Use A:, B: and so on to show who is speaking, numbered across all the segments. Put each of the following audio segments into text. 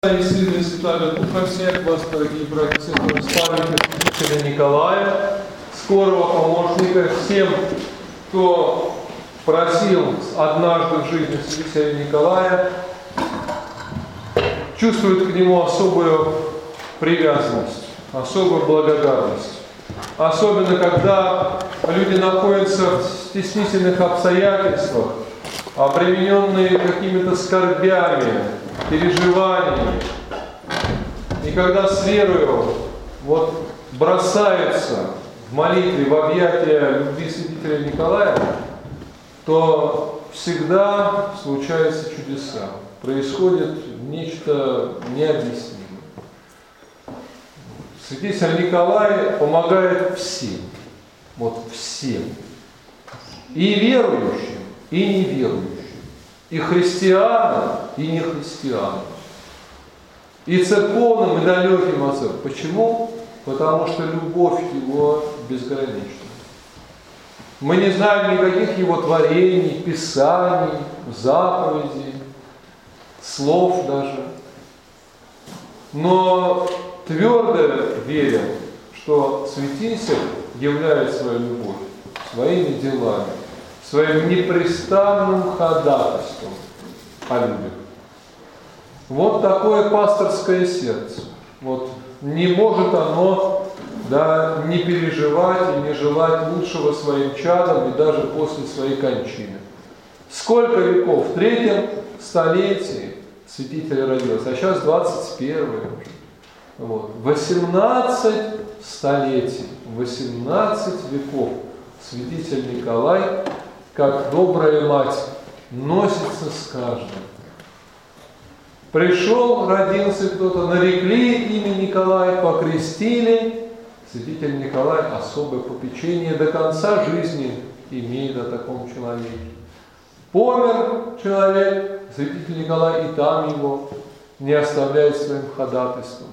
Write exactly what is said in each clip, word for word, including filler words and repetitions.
A: И сын и святая Духа всех вас, дорогие братья и сестры, с памятью святителя Николая, скорого помощника, всем, кто просил однажды в жизни святителя Николая, чувствует к нему особую привязанность, особую благодарность. Особенно, когда люди находятся в стеснительных обстоятельствах, обремененные какими-то скорбями, переживаниями. И когда с верою вот бросаются в молитве в объятия любви святителя Николая, то всегда случаются чудеса. Происходит нечто необъяснимое. Святитель Николай помогает всем. Вот всем. И верующим, и неверующим. И христианам, и нехристианам. И церковным, и далеким от церкви. Почему? Потому что любовь его безгранична. Мы не знаем никаких его творений, писаний, заповедей, слов даже. Но твердо верим, что святитель являет свою любовь своими делами, своим непрестанным ходатайством о людях. Вот такое пасторское сердце. Вот не может оно да, не переживать и не желать лучшего своим чадам и даже после своей кончины. Сколько веков? В третьем столетии святитель родился, а сейчас двадцать первое уже. Вот. восемнадцать столетий, восемнадцать веков святитель Николай, как добрая мать, носится с каждым. Пришел, родился кто-то, нарекли имя Николай, покрестили. Святитель Николай особое попечение до конца жизни имеет о таком человеке. Помер человек, святитель Николай и там его не оставляет своим ходатайством.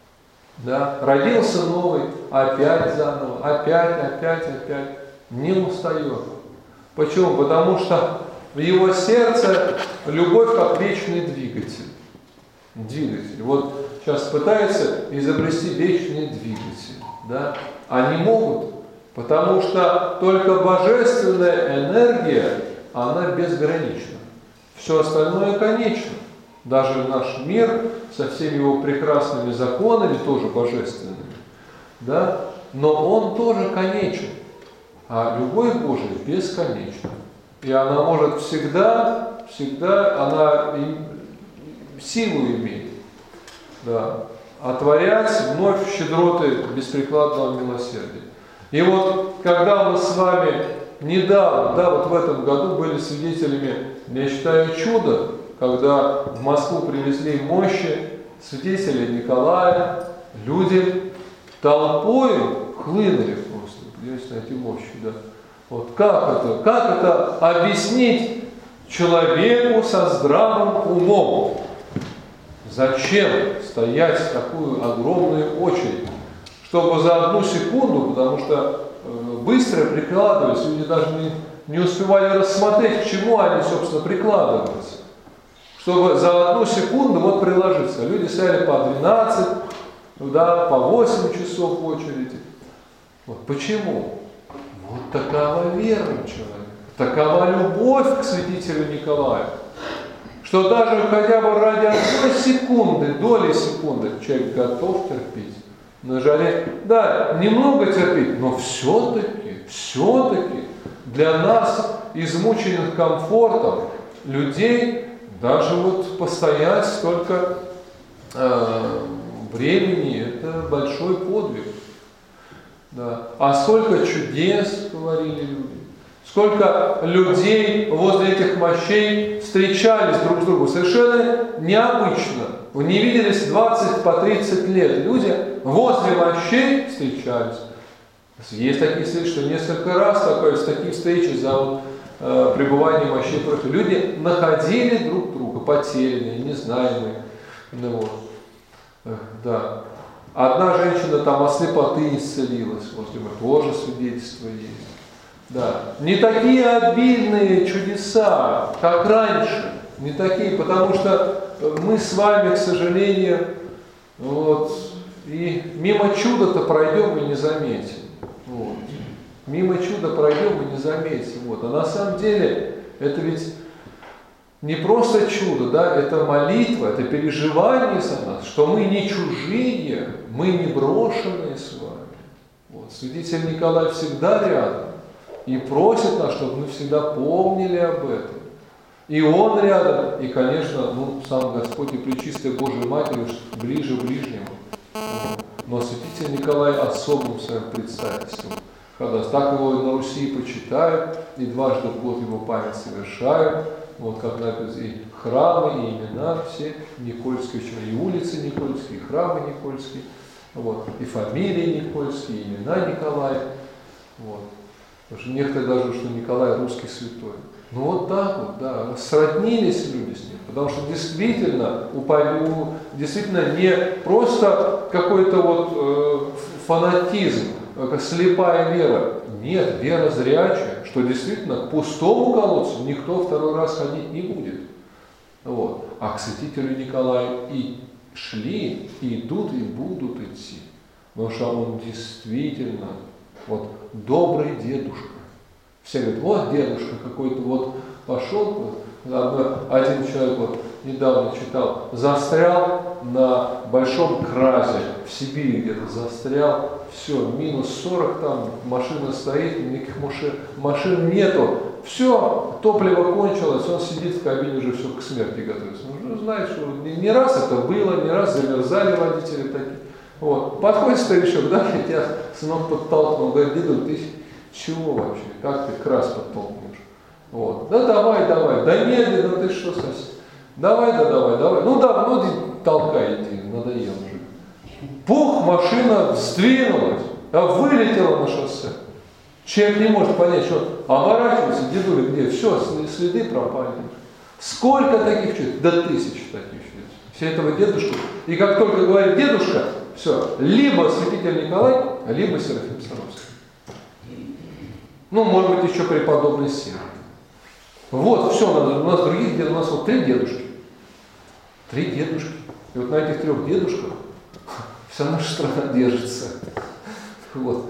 A: Да? Родился новый, опять заново, опять, опять, опять. Не устает. Почему? Потому что в его сердце любовь как вечный двигатель. Двигатель. Вот сейчас пытаются изобрести вечный двигатель. Да? Они могут, потому что только божественная энергия, она безгранична. Все остальное конечно. Даже наш мир со всеми его прекрасными законами, тоже божественными, да? Но он тоже конечен. А любовь Божия бесконечна. И она может всегда, всегда, она силу имеет. Да, отворять вновь щедроты беспрекладного милосердия. И вот, когда мы с вами недавно, да, вот в этом году были свидетелями, я считаю, чуда, когда в Москву привезли мощи святителя Николая, люди толпой хлынули просто, глядите на эти мощи, да. Вот как это, как это объяснить человеку со здравым умом? Зачем стоять в такую огромную очередь, чтобы за одну секунду, потому что быстро прикладывались, люди даже не, не успевали рассмотреть, к чему они, собственно, прикладываются, чтобы за одну секунду вот приложиться. Люди стояли по двенадцать, да, по восемь часов в очереди. Вот почему? Вот такова вера человека, такова любовь к святителю Николаю, что даже хотя бы ради одной секунды, доли секунды, человек готов терпеть. На жаре, да, немного терпеть, но все-таки, все-таки для нас, измученных комфортом людей, даже вот постоять столько э, времени, это большой подвиг. Да. А сколько чудес говорили люди. Сколько людей возле этих мощей встречались друг с другом. Совершенно необычно. Вы не виделись двадцать по тридцать лет. Люди возле мощей встречались. Есть такие встречи, что несколько раз такое, с таких встреч за вот, э, пребывание мощей против. Люди находили друг друга, потерянные, незнаемые. Ну, вот. Эх, да. Одна женщина там от слепоты исцелилась. Возле меня тоже свидетельство есть. Да. Не такие обильные чудеса, как раньше. Не такие, потому что мы с вами, к сожалению, вот, и мимо чуда-то пройдем и не заметим. Вот. Мимо чуда пройдем и не заметим. Вот. А на самом деле это ведь не просто чудо, да, это молитва, это переживание за нас, что мы не чужие, мы не брошенные с вами. Вот. Святитель Николай всегда рядом и просит нас, чтобы мы всегда помнили об этом. И Он рядом, и, конечно, ну, сам Господь и Пречистая Божия Матерь уж ближе ближнему. Но святитель Николай особым своим представительством. Когда так его на Руси почитают, и дважды в год его память совершают, вот как написано, и храмы, и имена все Никольские, и улицы Никольские, и храмы Никольские, вот, и фамилии Никольские, и имена Николая. Вот. Потому что некоторые даже, что Николай русский святой. Ну вот так вот, да, сроднились люди с ним, потому что действительно, у, действительно не просто какой-то вот э, фанатизм, как слепая вера. Нет, вера зрячая, что действительно к пустому колодцу никто второй раз ходить не будет. Вот. А к святителю Николаю и шли, и идут, и будут идти. Потому что он действительно вот добрый дедушка. Все говорят, вот дедушка какой-то вот пошел, вот, один человек вот недавно читал, застрял на большом кразе, в Сибири где-то застрял, все, минус сорок там, машина стоит, никаких машин, машин нету, все, топливо кончилось, он сидит в кабине, уже все к смерти готовится. Ну, знаешь, что не, не раз это было, не раз замерзали водители такие. Вот. Подходит старичок, да, я тебя, сынок, подтолкнул, говорит, деду, ты чего вообще, как ты крас подтолкнешь? Вот. Да давай, давай, да медленно, ты что совсем? Давай, да давай, давай. Ну да, ну толкай, иди, надоел уже. Пух, машина сдвинулась, а вылетела на шоссе. Человек не может понять, что оборачивается, дедуля, где? Все, следы пропали. Сколько таких чудес? Да тысячи таких чудес. Все этого дедушку. И как только говорит дедушка, все, либо святитель Николай, либо Серафим Саровский. Ну, может быть, еще преподобный Сергий. Вот, все, у нас других дедушек, у нас вот три дедушки. Три дедушки. И вот на этих трех дедушках вся наша страна держится. Вот.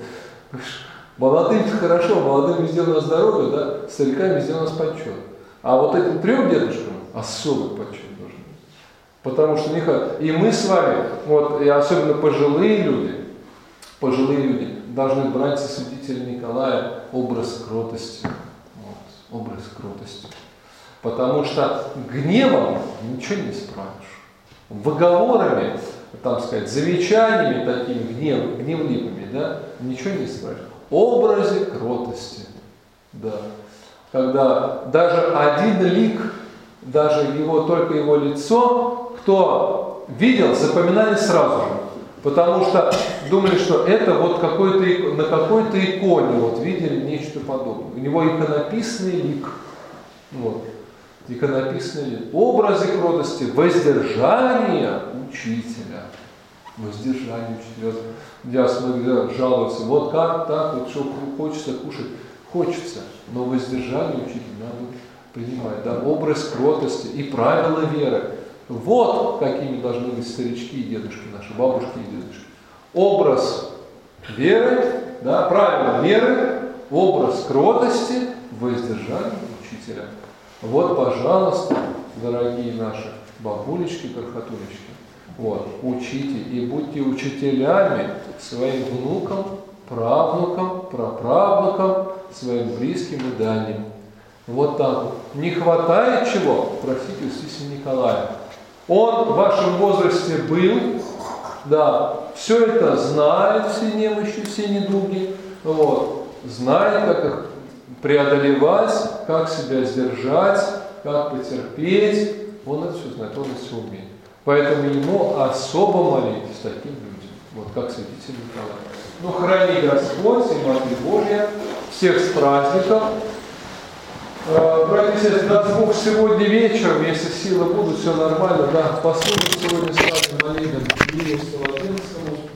A: Молодым хорошо, молодым везде у нас здоровье, да, старикам везде у нас почет. А вот этим трем дедушкам особый почет нужен. Потому что них, и мы с вами, вот, и особенно пожилые люди, пожилые люди, должны брать со святителя Николая образ кротости. Вот, образ кротости. Потому что гневом ничего не исправишь. Выговорами, там сказать, замечаниями такими гнев, гневливыми, да, ничего не исправишь. Образе кротости. Да. Когда даже один лик, даже его, только его лицо, кто видел, запоминали сразу же. Потому что думали, что это вот какой-то, на какой-то иконе вот видели нечто подобное. У него иконописный лик. Вот. Иконописный лик. Образы кротости, воздержание учителя. Воздержание учителя. Ясно, жалуются. Вот как так, вот что хочется кушать. Хочется, но воздержание учителя надо принимать. Да? Образ кротости и правила веры. Вот какими должны быть старички и дедушки наши, бабушки и дедушки. Образ веры, да, правила веры, образ кротости, воздержание учителя. Вот, пожалуйста, дорогие наши бабулечки, крохотулечки, вот, учите и будьте учителями своим внукам, правнукам, праправнукам, своим близким и дальним. Вот так вот. Не хватает чего? Просите у святителя Николая. Он в вашем возрасте был, да, все это знает, все немощи, все недуги, вот, знает, как их преодолевать, как себя сдержать, как потерпеть. Он это все знает, он это все умеет. Поэтому ему особо молитесь таким людям, вот как святитель Николай. Ну, храни Господь и Матерь Божья всех с праздником. Братья и сестры, даст Бог сегодня вечером, если силы будут, все нормально, да, послушать сегодня с вами молитву Иисусу Латинскому.